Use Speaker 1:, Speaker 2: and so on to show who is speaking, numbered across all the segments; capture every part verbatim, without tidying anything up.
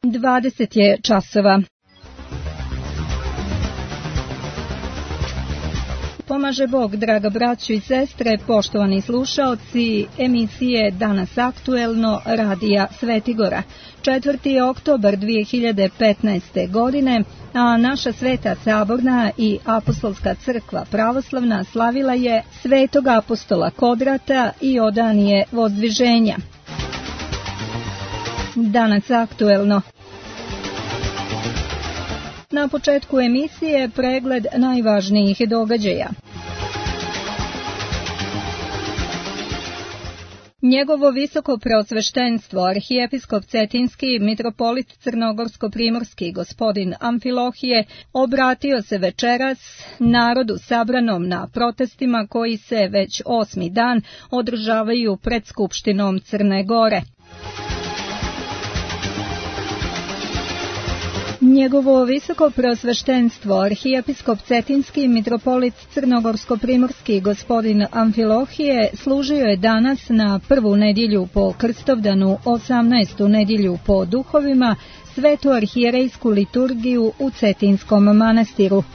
Speaker 1: dvadeset je časova. Pomaže Bog, draga braćo i sestre, poštovani slušaoci emisije Danas aktuelno radija Svetigora. četvrti oktobar dvije hiljade petnaeste. godine, a naša Sveta Saborna i Apostolska crkva pravoslavna slavila je Svetog apostola Kodrata i odanije vozdviženja. Danas aktuelno. Na početku emisije pregled najvažnijih događaja. Njegovo visoko preosveštenstvo, arhijepiskop Cetinski, mitropolit Crnogorsko-primorski gospodin Amfilohije, obratio se večeras narodu sabranom na protestima koji se već osmi dan održavaju pred Skupštinom Crne Gore. Njegovo visoko preosveštenstvo, arhijepiskop Cetinski, mitropolit Crnogorsko-primorski gospodin Amfilohije, služio je danas na prvu nedjelju po Krstovdanu, osamnaestu nedjelju po duhovima, svetu arhijerejsku liturgiju u Cetinskom manastiru.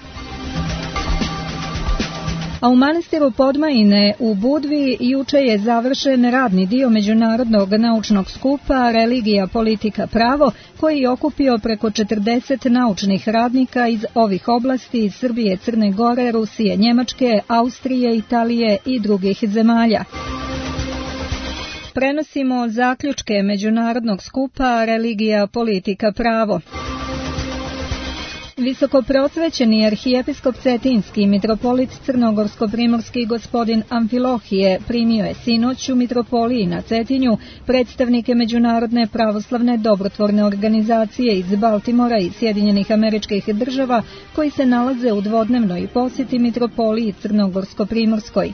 Speaker 1: A u manastiru Podmajine u Budvi juče je završen radni dio međunarodnog naučnog skupa Religija, politika, pravo, koji je okupio preko četrdeset naučnih radnika iz ovih oblasti iz Srbije, Crne Gore, Rusije, Njemačke, Austrije, Italije i drugih zemalja. Prenosimo zaključke međunarodnog skupa Religija, politika, pravo. Visoko preosvećeni arhijepiskop Cetinski, mitropolit Crnogorsko-primorski gospodin Amfilohije primio je sinoć u mitropoliji na Cetinju predstavnike Međunarodne pravoslavne dobrotvorne organizacije iz Baltimora i Sjedinjenih Američkih Država koji se nalaze u dvodnevnoj posjeti mitropoliji Crnogorsko-primorskoj.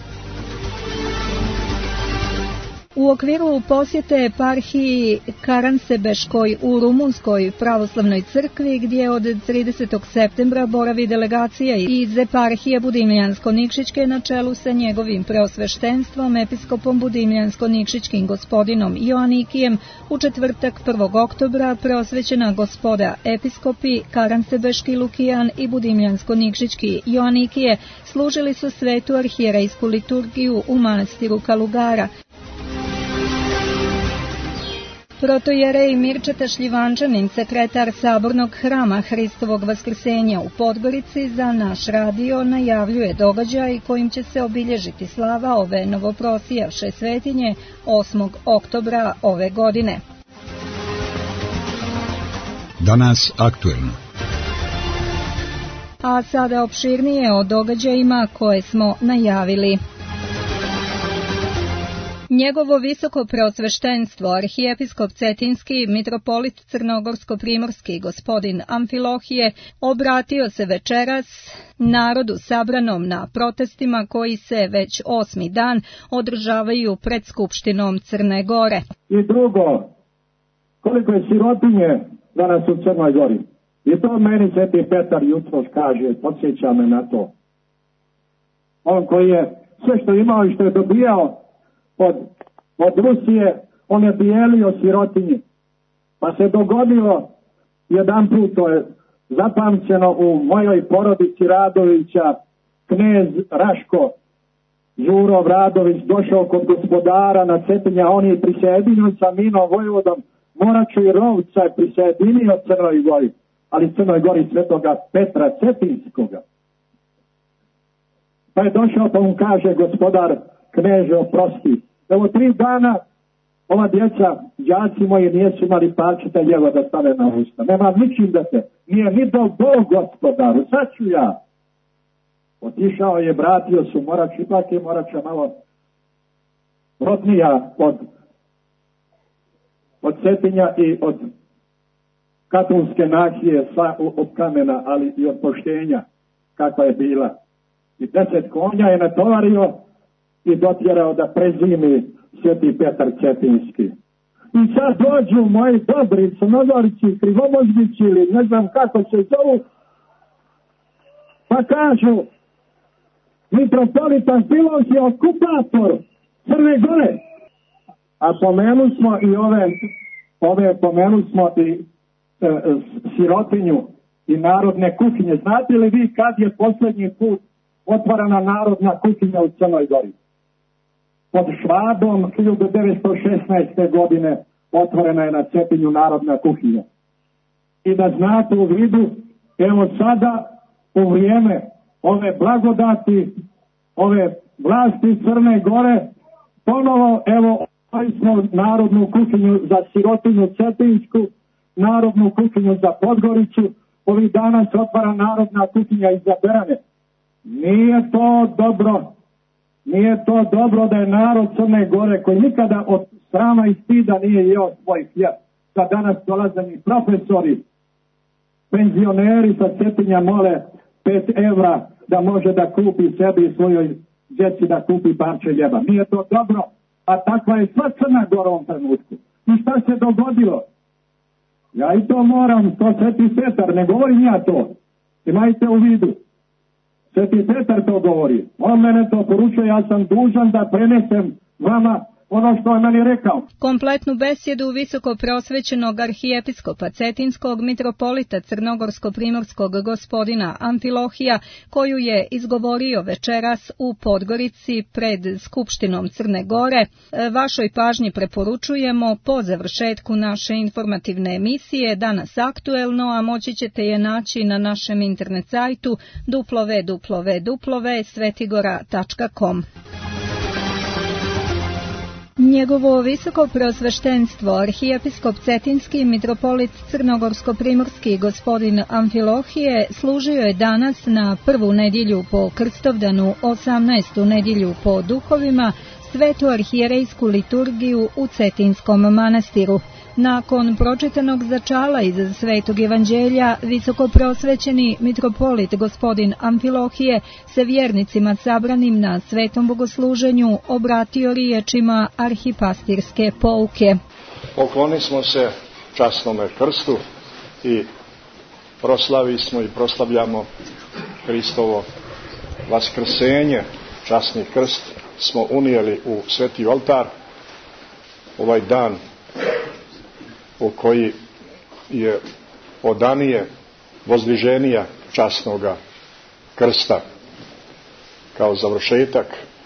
Speaker 1: U okviru posjete eparhiji Karansebeškoj u Rumunskoj pravoslavnoj crkvi, gdje od tridesetog septembra boravi delegacija iz eparhije Budimljansko-Nikšićke na čelu sa njegovim preosveštenstvom, episkopom Budimljansko-Nikšićkim gospodinom Joanikijem, u četvrtak prvog oktobra preosvećena gospoda episkopi Karansebeški Lukijan i Budimljansko-Nikšićki Joanikije služili su svetu arhijerejsku liturgiju u manastiru Kalugara. Protojerej Mirčeta Šljivančanin, sekretar Sabornog hrama Hristovog vaskrsenja u Podgorici, za naš radio najavljuje događaj kojim će se obilježiti slava ove novoprosijavše svetinje osmog oktobra ove godine.
Speaker 2: Danas aktuelno.
Speaker 1: A sada opširnije o događajima koje smo najavili. Njegovo visoko preosveštenstvo, arhijepiskop Cetinski, mitropolit Crnogorsko-primorski gospodin Amfilohije, obratio se večeras narodu sabranom na protestima koji se već osmi dan održavaju pred Skupštinom Crne Gore.
Speaker 3: I drugo, koliko je sirotinje danas u Crnoj Gori. I to meni Sveti Petar jutros kaže, podsjeća me na to. On koji je sve što imao i što je dobijao Od, od Rusije, on je dijelio sirotinji. Pa se dogodilo jedan put, to je zapamćeno u mojoj porodici Radovića, knez Raško Đuro Radović došao kod gospodara na Cetinja, on je prisjedinio sa Minom Vojvodom Moraču i Rovca je prisjedinio Crnoj Gori, ali Crnoj Gori Svetoga Petra Cetinskoga. Pa je došao, pa mu kaže gospodar, kneže, oprosti. Evo tri dana ova djeca, đaci moji, nijesu imali palčeta jelo da stane na usta. Nema ničim da se, nije ni do Bog gospodaru, sad ću ja. Otišao je, vratio su Morač, ipak je Morača malo rodnija od, od Cetinja i od katolske nahije, sva od kamena, ali i od poštenja, kakva je bila. I deset konja je natovario i dotjerao da prezimi Sveti Petar Cetinski. I sad dođu moji dobri Crnogorci, Krivomoznici ili ne znam kako se zovu, pa kažu, mitropolita Filos je okupator Crne Gore. A pomenu smo i ove, ove pomenu smo i e, sirotinju i narodne kuhinje. Znate li vi kad je posljednji put otvarana narodna kuhinja u Crnoj Gori? Pod Švabom hiljadu devetsto šesnaeste. godine otvorena je na Cetinju narodna kuhinja. I da znate u vidu, evo sada u vrijeme ove blagodati, ove vlasti Crne Gore, ponovo evo smo narodnu kuhinju za sirotinju Cetinsku, narodnu kuhinju za Podgoricu, ovih dana se otvara narodna kuhinja i za Berane. Nije to dobro, nije to dobro da je narod Crne Gore, koji nikada od srama i stida nije jeo svoj hljeb, da danas dolaze i profesori, penzioneri sa Cetinja mole pet evra da može da kupi sebi i svojoj djeci da kupi parče hljeba. Nije to dobro, a takva je sva Crna Gora u ovom trenutku. I šta se dogodilo? Ja i to moram, to Sveti Petar, ne govorim ja to. Imajte u vidu. Sveti Petar to govori. On mene to poručuje, ja sam dužan da prenesem vama ono što je meni rekao.
Speaker 1: Kompletnu besjedu visoko prosvećenog arhijepiskopa Cetinskog mitropolita Crnogorsko-primorskog gospodina Amfilohija, koju je izgovorio večeras u Podgorici pred Skupštinom Crne Gore, vašoj pažnji preporučujemo po završetku naše informativne emisije Danas aktuelno, a moći ćete je naći na našem internet sajtu w w w tačka svetigora tačka com. Njegovo visoko preosveštenstvo, arhijepiskop Cetinski mitropolit Crnogorsko-primorski gospodin Amfilohije, služio je danas na prvu nedjelju po Krstovdanu, osamnaestu nedjelju po duhovima, svetu arhijerejsku liturgiju u Cetinskom manastiru. Nakon pročitanog začala iz Svetog evanđelja, visoko prosvećeni mitropolit gospodin Amfilohije se vjernicima sabranim na svetom bogosluženju obratio riječima arhipastirske pouke.
Speaker 4: Pokloni smo se časnome krstu i proslavi smo i proslavljamo Hristovo vaskrsenje. Časni krst smo unijeli u sveti oltar ovaj dan u koji je odanije vozdviženija časnoga krsta kao završetak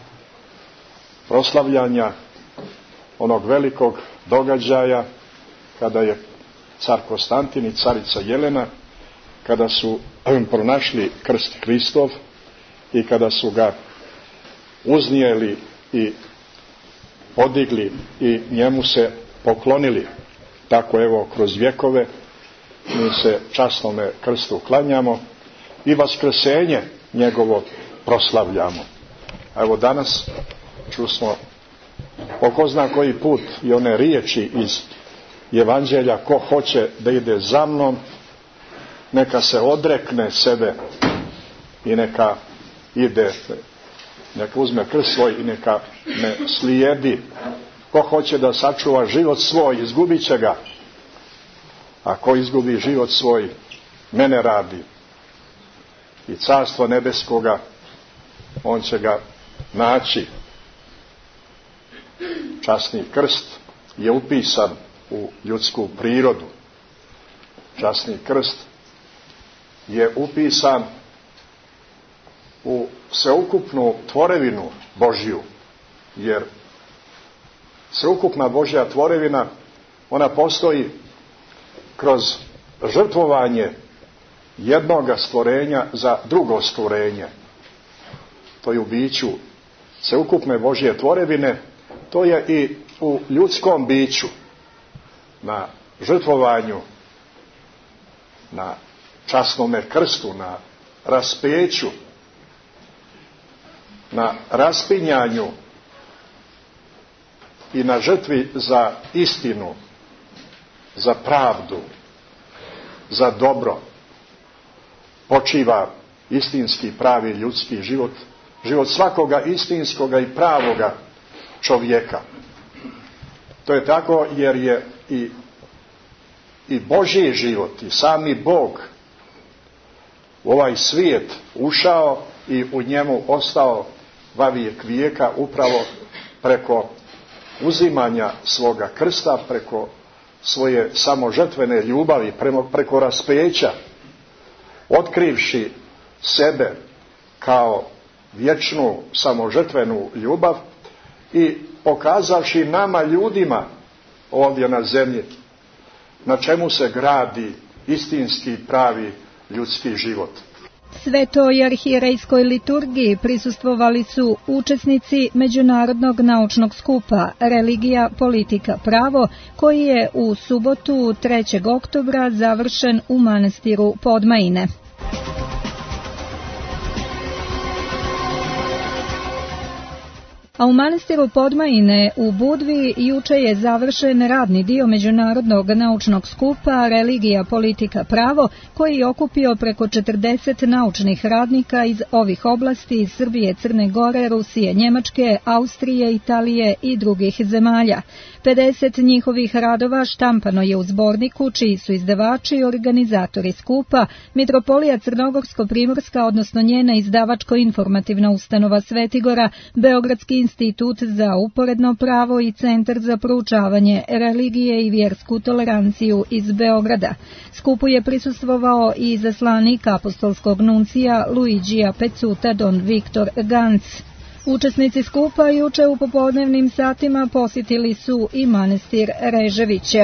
Speaker 4: proslavljanja onog velikog događaja kada je car Konstantin i carica Jelena, kada su pronašli krst Hristov i kada su ga uznijeli i podigli i njemu se poklonili. Tako evo kroz vjekove mi se časnome krstu klanjamo i vaskrsenje njegovo proslavljamo. A evo danas čusmo po ko zna koji put i one riječi iz Evanđelja: ko hoće da ide za mnom, neka se odrekne sebe i neka ide, neka uzme krst svoj i neka me slijedi. Ko hoće da sačuva život svoj, izgubit će ga. A ko izgubi život svoj, mene radi. I carstvo nebeskoga, on će ga naći. Časni krst je upisan u ljudsku prirodu. Časni krst je upisan u sveukupnu tvorevinu Božju, jer sveukupna Božja tvorevina, ona postoji kroz žrtvovanje jednoga stvorenja za drugo stvorenje. To je u biću sveukupne Božje tvorevine, to je i u ljudskom biću, na žrtvovanju, na časnome krstu, na raspeću, na raspinjanju i na žrtvi za istinu, za pravdu, za dobro počiva istinski, pravi ljudski život, život svakoga istinskoga i pravoga čovjeka. To je tako jer je i, i Božji život i sami Bog u ovaj svijet ušao i u njemu ostao vavijek vijeka upravo preko uzimanja svoga krsta, preko svoje samožrtvene ljubavi preko raspeća, otkrivši sebe kao vječnu samožrtvenu ljubav i pokazavši nama ljudima ovdje na zemlji na čemu se gradi istinski pravi ljudski život.
Speaker 1: Svetoj arhijerejskoj liturgiji prisustvovali su učesnici Međunarodnog naučnog skupa Religija, politika, pravo, koji je u subotu trećeg oktobra završen u manastiru Podmajine. A u manastiru Podmajine u Budvi juče je završen radni dio Međunarodnog naučnog skupa Religija, politika, pravo, koji je okupio preko četrdeset naučnih radnika iz ovih oblasti iz Srbije, Crne Gore, Rusije, Njemačke, Austrije, Italije i drugih zemalja. pedeset njihovih radova štampano je u zborniku, čiji su izdavači i organizatori skupa Mitropolija Crnogorsko-Primorska, odnosno njena izdavačko-informativna ustanova Svetigora, Beogradski institut za uporedno pravo i Centar za proučavanje religije i vjersku toleranciju iz Beograda. Skupu je prisustvovao i izaslanik apostolskog nuncija Luigija Pecuta Don Viktor Ganz. Učesnici skupa juče u popodnevnim satima posjetili su i manastir Reževiće.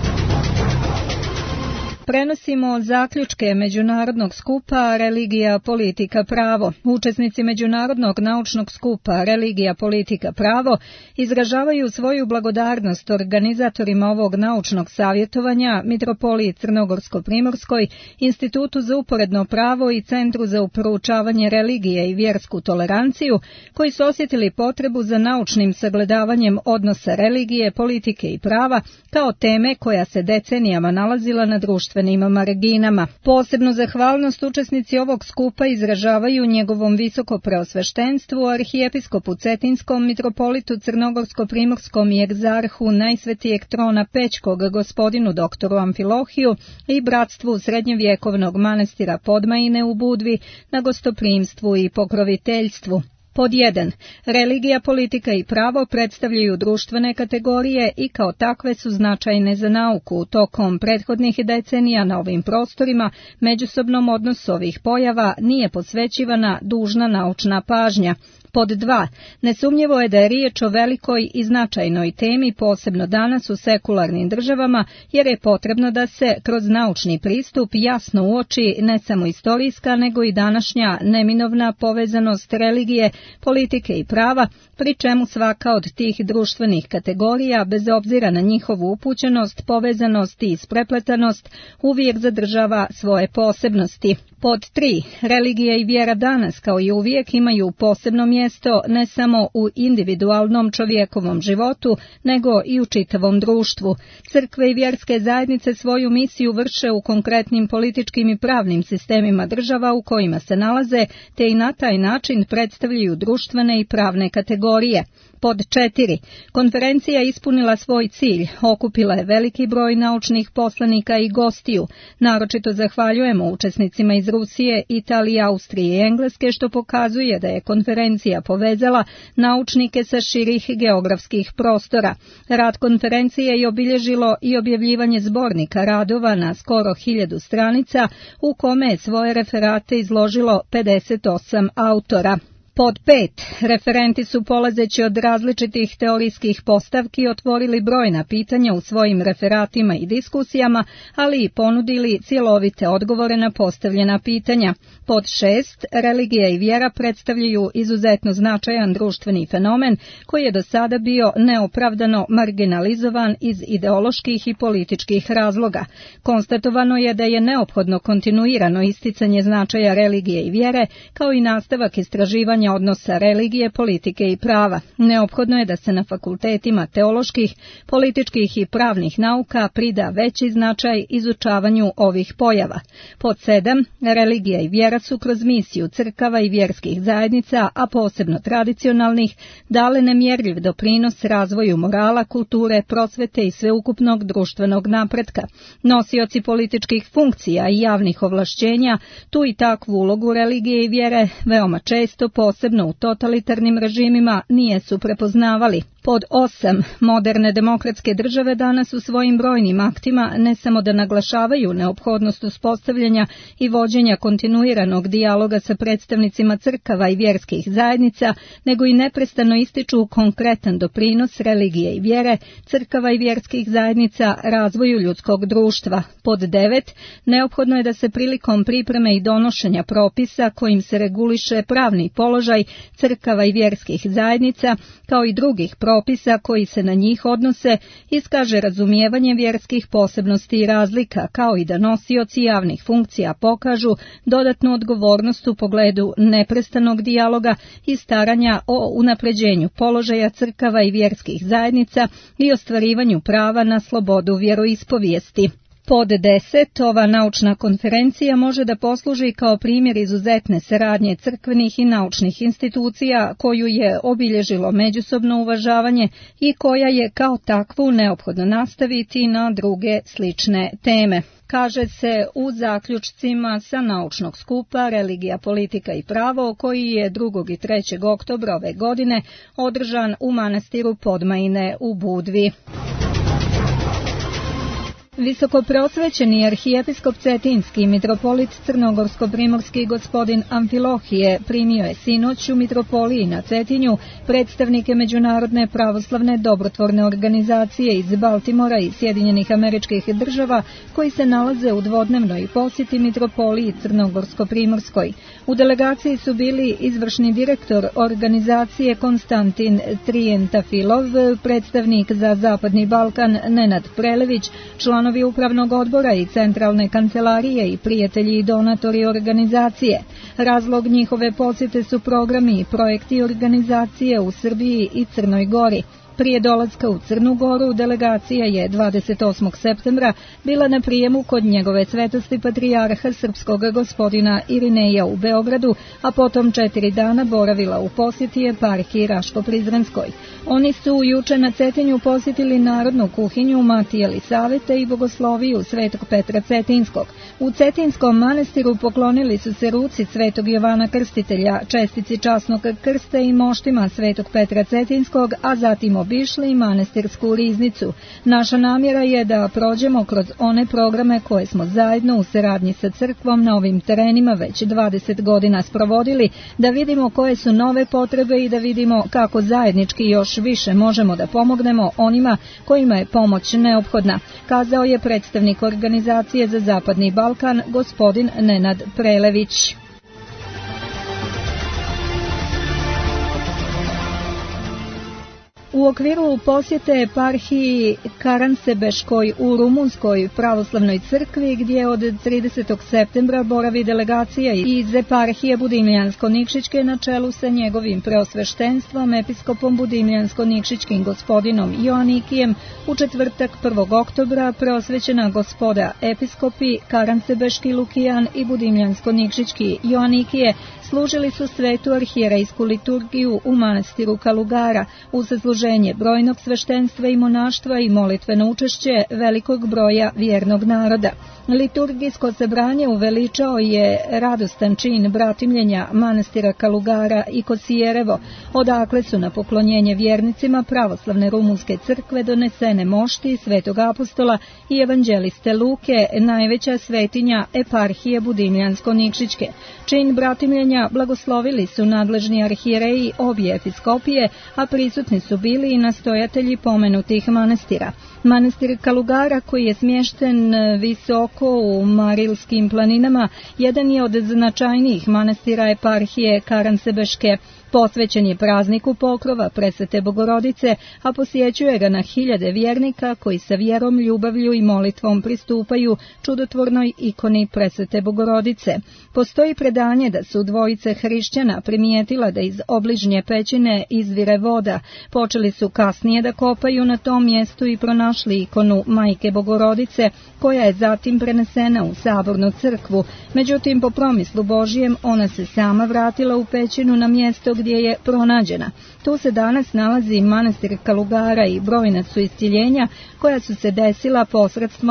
Speaker 1: Prenosimo zaključke Međunarodnog skupa Religija, politika, pravo. Učesnici Međunarodnog naučnog skupa Religija, politika, pravo izražavaju svoju blagodarnost organizatorima ovog naučnog savjetovanja, Mitropoliji Crnogorsko-Primorskoj, Institutu za uporedno pravo i Centru za proučavanje religije i vjersku toleranciju, koji su osjetili potrebu za naučnim sagledavanjem odnosa religije, politike i prava kao teme koja se decenijama nalazila na društvenim marginama. Posebnu zahvalnost učesnici ovog skupa izražavaju njegovom visoko preosveštenstvu, arhijepiskopu Cetinskom, mitropolitu Crnogorsko-Primorskom i egzarhu najsvetijeg trona Pećkog, gospodinu doktoru Amfilohiju, i bratstvu srednjevjekovnog manastira Podmajine u Budvi na gostoprimstvu i pokroviteljstvu. Pod jedan. Religija, politika i pravo predstavljaju društvene kategorije i kao takve su značajne za nauku. Tokom prethodnih decenija na ovim prostorima međusobnom odnosu ovih pojava nije posvećivana dužna naučna pažnja. Pod dva. Nesumnjivo je da je riječ o velikoj i značajnoj temi, posebno danas u sekularnim državama, jer je potrebno da se kroz naučni pristup jasno uoči ne samo istorijska, nego i današnja neminovna povezanost religije, politike i prava, pri čemu svaka od tih društvenih kategorija, bez obzira na njihovu upućenost, povezanost i isprepletanost, uvijek zadržava svoje posebnosti. Pod tri. Religija i vjera danas, kao i uvijek, imaju posebno mjesto ne samo u individualnom čovjekovom životu, nego i u čitavom društvu. Crkve i vjerske zajednice svoju misiju vrše u konkretnim političkim i pravnim sistemima država u kojima se nalaze, te i na taj način predstavljaju društvene i pravne kategorije. Pod četiri. Konferencija ispunila svoj cilj, okupila je veliki broj naučnih poslanika i gostiju. Naročito zahvaljujemo učesnicima iz Rusije, Italije, Austrije i Engleske, što pokazuje da je konferencija povezala naučnike sa širih geografskih prostora. Rad konferencije je obilježilo i objavljivanje zbornika radova na skoro hiljadu stranica, u kome je svoje referate izložilo pedeset osam autora. Pod pet. Referenti su, polazeći od različitih teorijskih postavki, otvorili brojna pitanja u svojim referatima i diskusijama, ali i ponudili cjelovite odgovore na postavljena pitanja. Pod šest. Religija i vjera predstavljaju izuzetno značajan društveni fenomen koji je do sada bio neopravdano marginalizovan iz ideoloških i političkih razloga. Konstatovano je da je neophodno kontinuirano isticanje značaja religije i vjere, kao i nastavak istraživanja odnosa religije, politike i prava. Neophodno je da se na fakultetima teoloških, političkih i pravnih nauka prida veći značaj izučavanju ovih pojava. Pod sedam. Religija i vjera su kroz misiju crkava i vjerskih zajednica, a posebno tradicionalnih, dale nemjerljiv doprinos razvoju morala, kulture, prosvete i sveukupnog društvenog napretka. Nosioci političkih funkcija i javnih ovlašćenja tu i takvu ulogu religije i vjere veoma često posebno posebno u totalitarnim režimima, nije su prepoznavali. Pod osam. Moderne demokratske države danas u svojim brojnim aktima ne samo da naglašavaju neophodnost uspostavljanja i vođenja kontinuiranog dijaloga sa predstavnicima crkava i vjerskih zajednica, nego i neprestano ističu konkretan doprinos religije i vjere, crkava i vjerskih zajednica razvoju ljudskog društva. Pod devet. Neophodno je da se prilikom pripreme i donošenja propisa kojim se reguliše pravni položaj crkava i vjerskih zajednica, kao i drugih propisa koji se na njih odnose, iskaže razumijevanje vjerskih posebnosti i razlika, kao i da nosioci javnih funkcija pokažu dodatnu odgovornost u pogledu neprestanog dijaloga i staranja o unapređenju položaja crkava i vjerskih zajednica i ostvarivanju prava na slobodu vjeroispovijesti. Pod deset. Ova naučna konferencija može da posluži kao primjer izuzetne saradnje crkvenih i naučnih institucija koju je obilježilo međusobno uvažavanje i koja je kao takvu neophodno nastaviti na druge slične teme. Kaže se u zaključcima sa naučnog skupa Religija, politika i pravo koji je drugog i trećeg oktobra ove godine održan u manastiru Podmajine u Budvi. Visokoprosvećeni arhijepiskop Cetinski mitropolit Crnogorsko-primorski gospodin Amfilohije primio je sinoć u mitropoliji na Cetinju predstavnike Međunarodne pravoslavne dobrotvorne organizacije iz Baltimora i Sjedinjenih Američkih Država koji se nalaze u dvodnevnoj posjeti mitropoliji Crnogorsko-primorskoj. U delegaciji su bili izvršni direktor organizacije Konstantin Trijentafilov, predstavnik za Zapadni Balkan Nenad Prelević, članovi upravnog odbora i centralne kancelarije i prijatelji i donatori organizacije. Razlog njihove posjete su programi i projekti organizacije u Srbiji i Crnoj Gori. Prije dolaska u Crnu Goru delegacija je dvadeset osmog septembra bila na prijemu kod njegove svetosti patrijarha srpskog gospodina Irineja u Beogradu, a potom četiri dana boravila u posjeti eparhiji Raško-Prizrenskoj. Oni su juče na Cetinju posjetili narodnu kuhinju Matije Lisavete i bogosloviju Svetog Petra Cetinskog. U Cetinskom manastiru poklonili su se ruci Svetog Jovana Krstitelja, čestici časnog krsta i moštima Svetog Petra Cetinskog, a zatim obišli i manastirsku riznicu. Naša namjera je da prođemo kroz one programe koje smo zajedno u saradnji sa crkvom na ovim terenima već dvadeset godina sprovodili, da vidimo koje su nove potrebe i da vidimo kako zajednički još više možemo da pomognemo onima kojima je pomoć neophodna, kazao je predstavnik organizacije za Zapadni Balkan gospodin Nenad Prelević. U okviru posjete eparhiji Karansebeškoj u Rumunskoj pravoslavnoj crkvi, gdje od tridesetog septembra boravi delegacija iz eparhije Budimljansko-Nikšićke na čelu sa njegovim preosveštenstvom, episkopom Budimljansko-Nikšićkim gospodinom Joanikijem, u četvrtak prvog oktobra preosvećena gospoda episkopi Karansebeški Lukijan i Budimljansko-Nikšićki Joanikije služili su svetu arhijerejsku liturgiju u manastiru Kalugara uz služenje brojnog sveštenstva i monaštva i molitveno učešće velikog broja vjernog naroda. Liturgijsko sabranje uveličao je radostan čin bratimljenja manastira Kalugara i Kosijerevo, odakle su na poklonjenje vjernicima pravoslavne rumunske crkve donesene mošti Svetog apostola i evanđeliste Luke, najveća svetinja eparhije Budimljansko-Nikšićke. Čin bratimljenja blagoslovili su nadležni arhijereji obje episkopije, a prisutni su bili i nastojatelji pomenutih manastira. Manastir Kalugara, koji je smješten visoko u Marilskim planinama, jedan je od značajnijih manastira eparhije Karansebeške. Posvećen je prazniku pokrova Presvete Bogorodice, a posjećuje ga na hiljade vjernika koji sa vjerom, ljubavlju i molitvom pristupaju čudotvornoj ikoni Presvete Bogorodice. Postoji predanje da su dvojice hrišćana primijetila da iz obližnje pećine izvire voda. Počeli su kasnije da kopaju na tom mjestu i pronašli ikonu Majke Bogorodice, koja je zatim prenesena u sabornu crkvu. Međutim, po promislu Božijem, ona se sama vratila u pećinu na mjesto gdje je pronađena. Tu se danas nalazi manastir Kalugara i brojna su isciljenja koja su se desila posredstvom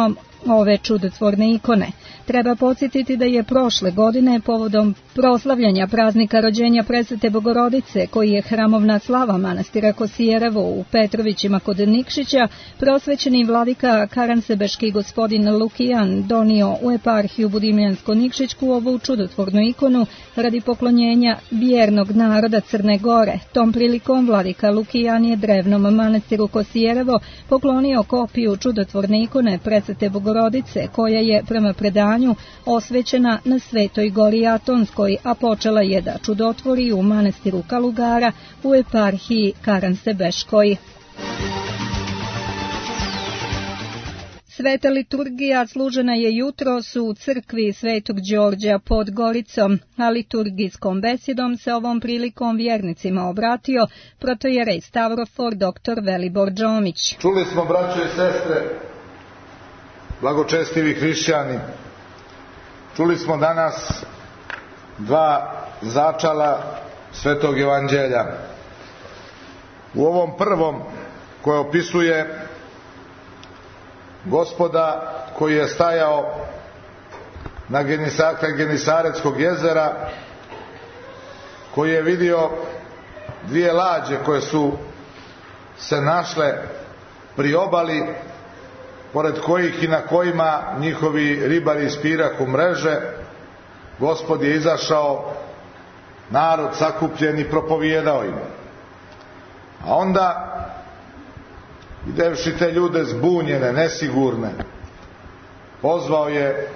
Speaker 1: ove čudotvorne ikone. Treba podsjetiti da je prošle godine povodom proslavljanja praznika rođenja Presvete Bogorodice, koji je hramovna slava manastira Kosijerevo u Petrovićima kod Nikšića, prosvećeni vladika Karansebeški gospodin Lukijan donio u eparhiju Budimljansko-Nikšićku ovu čudotvornu ikonu radi poklonjenja vjernog naroda Crne Gore. Tom prilikom vladika Lukijan je drevnom manastiru Kosijerevo poklonio kopiju čudotvorne ikone Presvete Bogorodice, koja je prema predanju osvećena na Svetoj gori Atonskoj, a počela je da čudotvori u manastiru Kalugara u eparhiji Karansebeškoj. Sveta liturgija služena je jutros u crkvi Svetog Đorđa pod Goricom, a liturgijskom besedom se ovom prilikom vjernicima obratio protojerej Stavrofor doktor Velibor Đomić.
Speaker 5: Čuli smo, braćo i sestre, blagočestivi hrišćani, čuli smo danas dva začala Svetog Evanđelja. U ovom prvom, koje opisuje Gospoda koji je stajao na Genisaretskog jezera, koji je vidio dvije lađe koje su se našle pri obali, pored kojih i na kojima njihovi ribari ispirahu mreže. Gospod je izašao, narod sakupljen, i propovijedao im. A onda, videvši te ljude zbunjene, nesigurne, pozvao je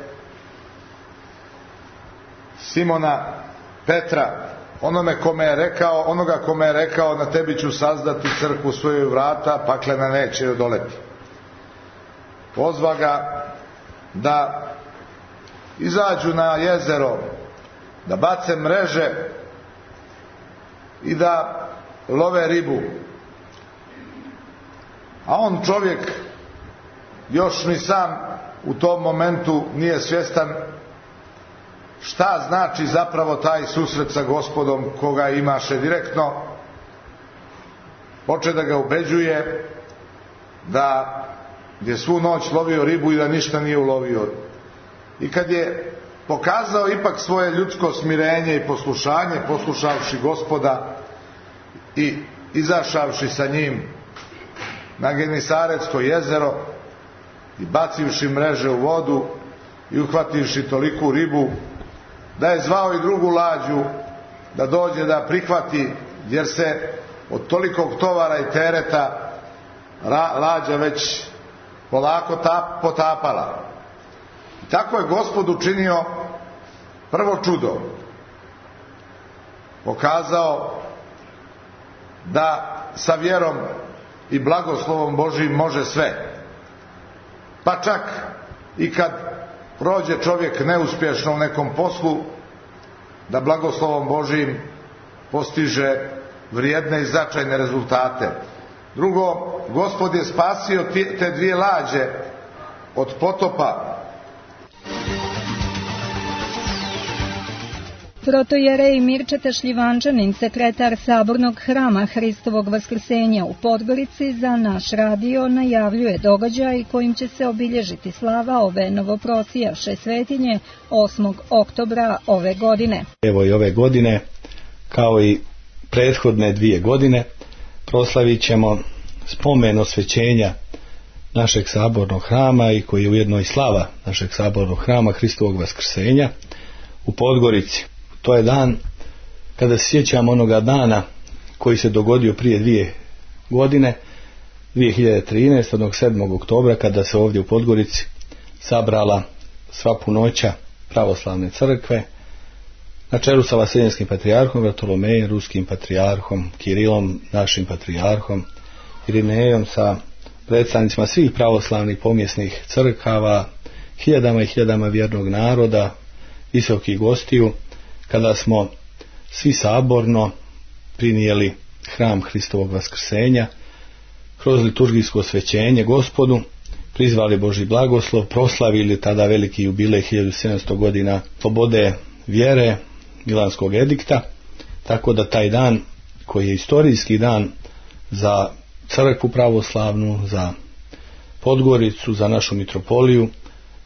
Speaker 5: Simona Petra, onome kome je rekao, onoga kome je rekao: na tebi ću sazdati crkvu svoju vrata, paklena neće odoleti. Pozva ga da izađu na jezero, da bace mreže i da love ribu. A on, čovjek, još ni sam u tom momentu nije svjestan šta znači zapravo taj susret sa Gospodom, koga imaše direktno. Poče da ga ubeđuje da je svu noć lovio ribu i da ništa nije ulovio. I kad je pokazao ipak svoje ljudsko smirenje i poslušanje, poslušavši Gospoda i izašavši sa njim na Genisaretsko jezero i bacivši mreže u vodu i uhvativši toliku ribu da je zvao i drugu lađu da dođe da prihvati, jer se od tolikog tovara i tereta lađa već polako tap, potapala. I tako je Gospod učinio prvo čudo. Pokazao da sa vjerom i blagoslovom Božijim može sve. Pa čak i kad prođe čovjek neuspješno u nekom poslu, da blagoslovom Božijim postiže vrijedne i značajne rezultate. Drugo, Gospod je spasio te dvije lađe od potopa.
Speaker 1: Protojerej Mirčeta Šljivančanin, sekretar Sabornog hrama Hristovog Vaskrsenja u Podgorici, za naš radio najavljuje događaj kojim će se obilježiti slava ove novoprosijaše svetinje osmog oktobra ove godine.
Speaker 6: Evo i ove godine, kao i prethodne dvije godine, proslavit ćemo spomen osvećenja našeg Sabornog hrama, i koji je ujedno i slava našeg Sabornog hrama Hristovog Vaskrsenja u Podgorici. To je dan kada se sjećamo onoga dana koji se dogodio prije dvije godine, dvije hiljade trinaeste. onog sedmog oktobra, kada se ovdje u Podgorici sabrala sva punoća pravoslavne crkve na čelu sa Vasilijskim patrijarhom Bartolomejem, ruskim patrijarhom Kirilom, našim patrijarhom Irinejom, sa predstavnicima svih pravoslavnih pomjesnih crkava, hiljadama i hiljadama vjernog naroda, visokih gostiju, kada smo svi saborno prinijeli hram Hristovog Vaskrsenja, kroz liturgijsko osvećenje Gospodu prizvali Božji blagoslov, proslavili tada veliki jubilej hiljadu sedamsto godina slobode vjere, Milanskog edikta, tako da taj dan, koji je istorijski dan za crkvu pravoslavnu, za Podgoricu, za našu mitropoliju,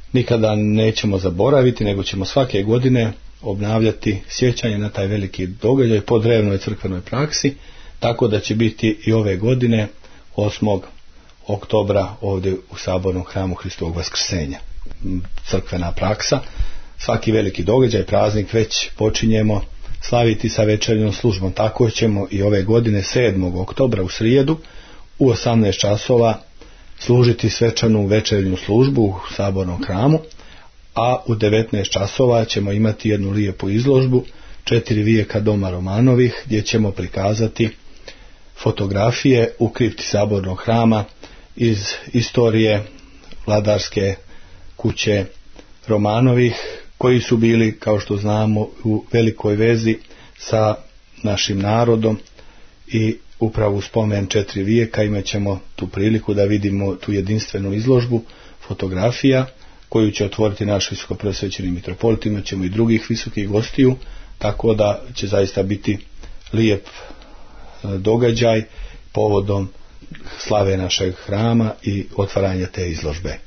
Speaker 6: nikada nećemo zaboraviti, nego ćemo svake godine obnavljati sjećanje na taj veliki događaj po drevnoj crkvenoj praksi, tako da će biti i ove godine osmog oktobra ovdje u Sabornom hramu Hristovog Vaskrsenja. Crkvena praksa, svaki veliki događaj, praznik već počinjemo slaviti sa večernjom službom. Tako ćemo i ove godine sedmog oktobra u srijedu u osamnaest časova služiti svečanu večernju službu u Sabornom hramu, a u devetnaest časova ćemo imati jednu lijepu izložbu četiri vijeka doma Romanovih, gdje ćemo prikazati fotografije u kripti Sabornog hrama iz istorije vladarske kuće Romanovih, koji su bili, kao što znamo, u velikoj vezi sa našim narodom, i upravo u spomen četiri vijeka imat ćemo tu priliku da vidimo tu jedinstvenu izložbu fotografija koju će otvoriti naš visokopreosvećeni mitropolit. Imat ćemo i drugih visokih gostiju, tako da će zaista biti lijep događaj povodom slave našeg hrama i otvaranja te izložbe.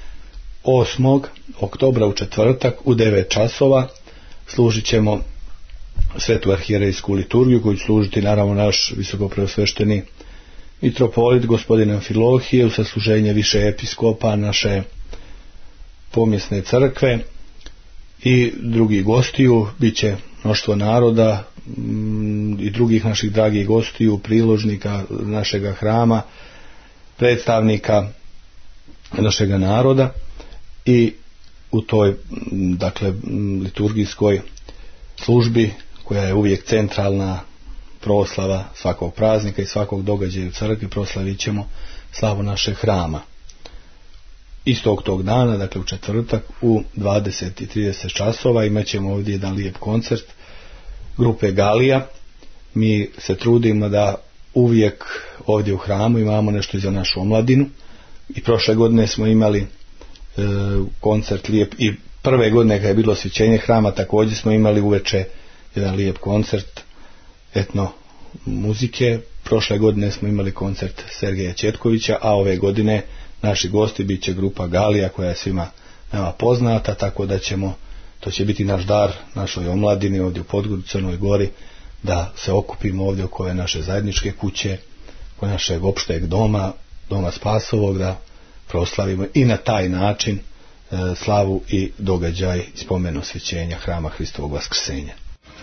Speaker 6: osmog oktobra u četvrtak u devet časova služit ćemo svetu arhijerejsku liturgiju, koju će služiti naravno naš visokopreosvešteni mitropolit gospodin Amfilohije, u sasluženje više episkopa naše pomjesne crkve i drugih gostiju. Biće mnoštvo naroda i drugih naših dragih gostiju, priložnika našega hrama, predstavnika našega naroda, i u toj, dakle, liturgijskoj službi, koja je uvijek centralna proslava svakog praznika i svakog događaja u crkvi, proslavit ćemo slavu našeg hrama. Istog tog dana, dakle u četvrtak, u dvadeset i trideset časova imat ćemo ovdje jedan lijep koncert grupe Galija. Mi se trudimo da uvijek ovdje u hramu imamo nešto i za našu omladinu, i prošle godine smo imali e, koncert lijep, i prve godine kad je bilo osvjećenje hrama također smo imali uveče jedan lijep koncert etno muzike. Prošle godine smo imali koncert Sergeja Četkovića, a ove godine naši gosti bit će grupa Galija, koja je svima nama poznata, tako da ćemo, to će biti naš dar našoj omladini ovdje u Podgorici, Crnoj Gori, da se okupimo ovdje oko ove naše zajedničke kuće, oko našeg opšteg doma, doma Spasovog, da proslavimo i na taj način e, slavu i događaj spomen osvećenja hrama Hristovog Vaskrsenja.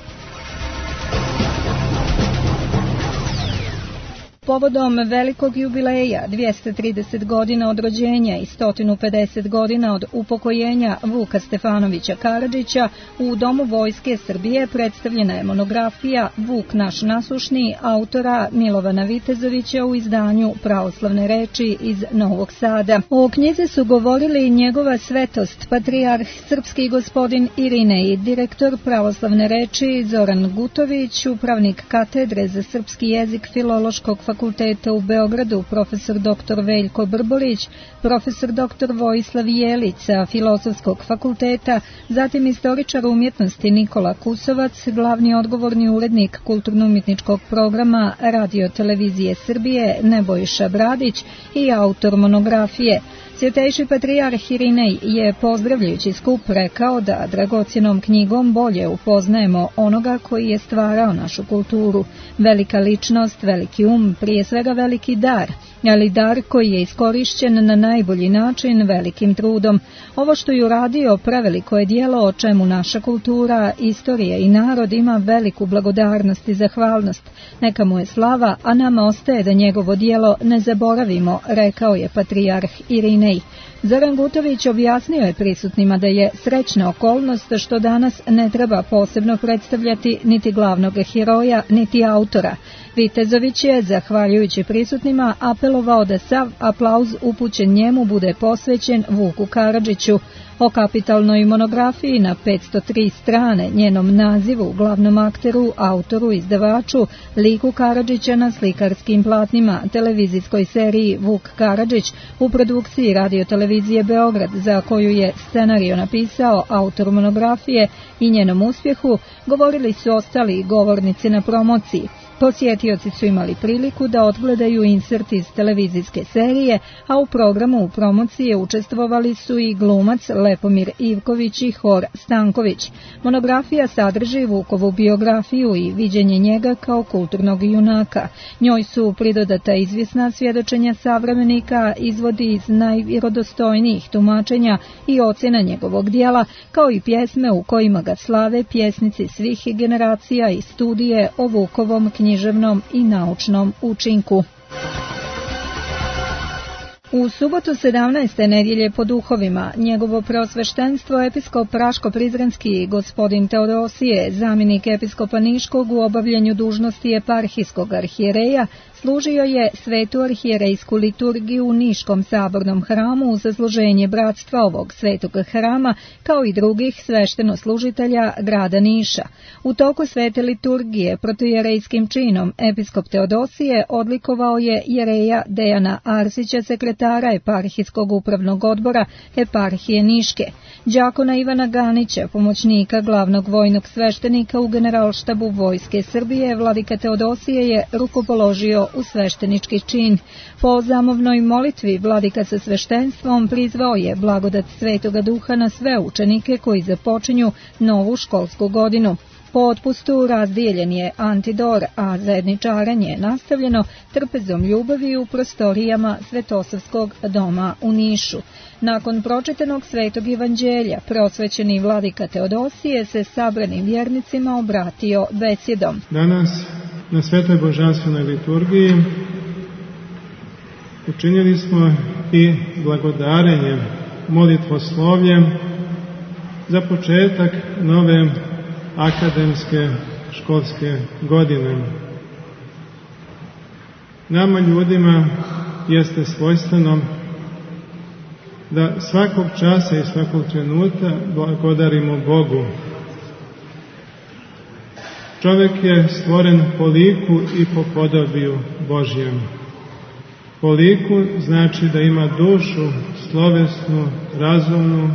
Speaker 1: Povodom velikog jubileja, dvjesto trideset godina od rođenja i sto pedeset godina od upokojenja Vuka Stefanovića Karadžića, u Domu Vojske Srbije predstavljena je monografija Vuk naš nasušni autora Milovana Vitezovića u izdanju Pravoslavne reči iz Novog Sada. O knjizi su govorili njegova svetost, patrijarh srpski gospodin Irinej, direktor Pravoslavne reči Zoran Gutović, upravnik katedre za srpski jezik Filološkog fakulteta u Beogradu profesor doktor Veljko Brbolić, profesor doktor Vojislav Jelić sa Filozofskog fakulteta, zatim istoričar umjetnosti Nikola Kusovac, glavni odgovorni urednik kulturno-umjetničkog programa Radio Televizije Srbije Nebojša Bradić i autor monografije. Svetejši patrijarh Irinej je, pozdravljajući skup, rekao da dragocjenom knjigom bolje upoznajemo onoga koji je stvarao našu kulturu. Velika ličnost, veliki um, prije svega veliki dar, ali dar koji je iskorišćen na najbolji način, velikim trudom. Ovo što je uradio preveliko je djelo o čemu naša kultura, istorija i narod ima veliku blagodarnost i zahvalnost. Neka mu je slava, a nama ostaje da njegovo djelo ne zaboravimo, rekao je patrijarh Irinej. Zoran Gutović objasnio je prisutnima da je srećna okolnost što danas ne treba posebno predstavljati niti glavnog heroja, niti autora. Vitezović je, zahvaljujući prisutnima, apelovao da sav aplauz upućen njemu bude posvećen Vuku Karadžiću. O kapitalnoj monografiji na petsto tri strane, njenom nazivu, glavnom akteru, autoru, izdavaču, liku Karadžića na slikarskim platnima, televizijskoj seriji Vuk Karadžić u produkciji Radio Televizije Beograd, za koju je scenario napisao autor monografije, i njenom uspjehu govorili su ostali govornici na promociji. Posjetioci su imali priliku da odgledaju insert iz televizijske serije, a u programu promocije učestvovali su i glumac Lepomir Ivković i Hor Stanković. Monografija sadrži Vukovu biografiju i viđenje njega kao kulturnog junaka. Njoj su pridodata izvjesna svjedočenja savremenika, izvodi iz najvjerodostojnijih tumačenja i ocjena njegovog dijela, kao i pjesme u kojima ga slave pjesnici svih generacija i studije o Vukovom književnom i naučnom učinku. U subotu sedamnaeste nedjelje po duhovima, njegovo preosveštenstvo episkop Praško-Prizrenski gospodin Teodosije, zamjenik episkopa Niškog u obavljanju dužnosti eparhijskog arhijereja, služio je svetu arhijerejsku liturgiju u Niškom sabornom hramu za služenje bratstva ovog svetog hrama, kao i drugih sveštenoslužitelja grada Niša. U toku svete liturgije protojerejskim činom episkop Teodosije odlikovao je jereja Dejana Arsića, sekretara eparhijskog upravnog odbora eparhije Niške, đakona Ivana Ganića, pomoćnika glavnog vojnog sveštenika u generalštabu Vojske Srbije. Vladika Teodosije je rukopoložio u sveštenički čin. Po zamovnoj molitvi vladika sa sveštenstvom prizvao je blagodat Svetoga Duha na sve učenike koji započinju novu školsku godinu. Po otpustu razdijeljen je antidor, a zajedničaranje je nastavljeno trpezom ljubavi u prostorijama Svetosavskog doma u Nišu. Nakon pročitanog Svetog Evanđelja, prosvećeni vladika Teodosije se sabranim vjernicima obratio besjedom.
Speaker 7: Danas na Svetoj božanstvenoj liturgiji učinili smo i blagodarenje, molitvoslovlje za početak nove akademske školske godine. Nama ljudima jeste svojstveno da svakog časa i svakog trenutka blagodarimo Bogu. Čovjek je stvoren po liku i po podobiju Božjem. Po liku znači da ima dušu slovesnu, razumnu,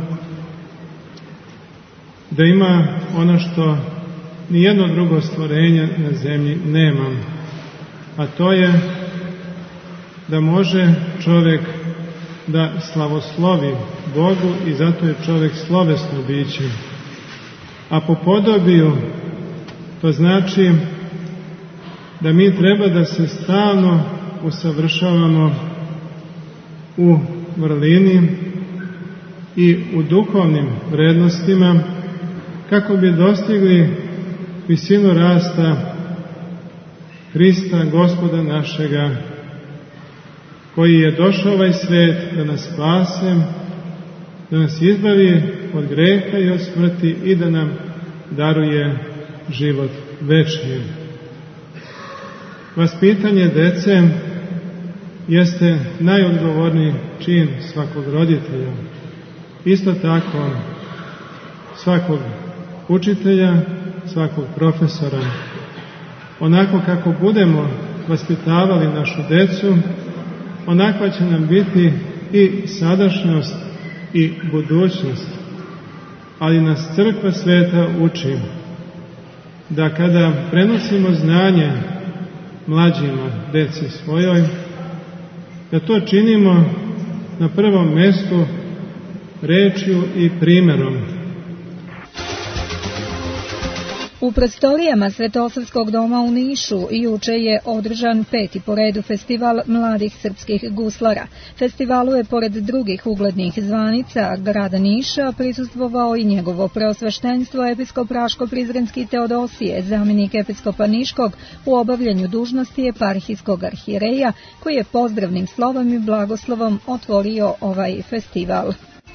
Speaker 7: da ima ono što nijedno drugo stvorenje na zemlji nema, a to je da može čovjek da slavoslovi Bogu i zato je čovjek slovesno biće. A po podobiju to znači da mi treba da se stalno usavršavamo u vrlini i u duhovnim vrednostima kako bi dostigli visinu rasta Hrista, Gospoda našega, koji je došao ovaj svet da nas spase, da nas izbavi od greha i od smrti i da nam daruje život večni. Vaspitanje dece jeste najodgovorniji čin svakog roditelja. Isto tako svakog učitelja, svakog profesora. Onako kako budemo vaspitavali našu decu, onakva će nam biti i sadašnjost i budućnost. Ali nas Crkva Sveta uči da kada prenosimo znanje mlađima, deci svojoj, da to činimo na prvom mjestu rečju i primjerom.
Speaker 1: U prostorijama Svetosavskog doma u Nišu juče je održan peti po redu festival mladih srpskih guslara. Festivalu je pored drugih uglednih zvanica grada Niša prisustvovao i njegovo preosveštenstvo episkop Praško-Prizrenski Teodosije, zamjenik episkopa Niškog u obavljanju dužnosti eparhijskog arhijereja, koji je pozdravnim slovom i blagoslovom otvorio ovaj festival.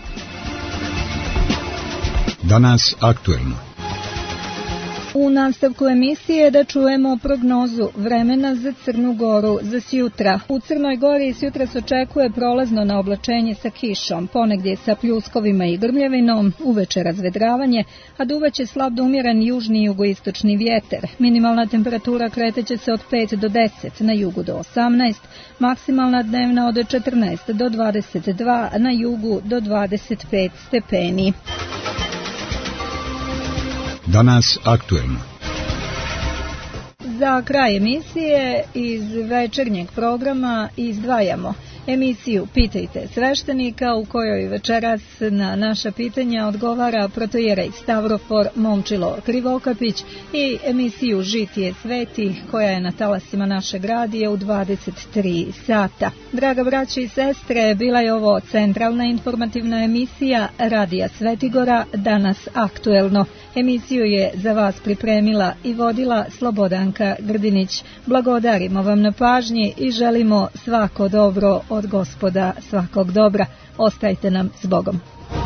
Speaker 2: Danas aktuelno.
Speaker 1: U nastavku emisije da čujemo prognozu vremena za Crnu Goru za sjutra. U Crnoj Gori sjutra se očekuje prolazno na oblačenje sa kišom, ponegdje sa pljuskovima i grmljavinom, uveče razvedravanje, a duvaće slab do umjeren južni i jugoistočni vjetar. Minimalna temperatura kreteće se od pet do deset, na jugu do osamnaest, maksimalna dnevna od četrnaest do dvadeset dva, na jugu do dvadeset pet stepeni.
Speaker 2: Danas aktuelno.
Speaker 1: Za kraj emisije iz večernjeg programa izdvajamo emisiju Pitajte sveštenika, u kojoj večeras na naša pitanja odgovara protojerej Stavrofor Momčilo Krivokapić, i emisiju Žitije svetih, koja je na talasima našeg radija u dvadeset tri sata. Draga braće i sestre, bila je ovo centralna informativna emisija Radija Svetigora, danas aktuelno. Emisiju je za vas pripremila i vodila Slobodanka Grdinić. Blagodarimo vam na pažnji i želimo svako dobro od Gospoda svakog dobra. Ostajte nam s Bogom.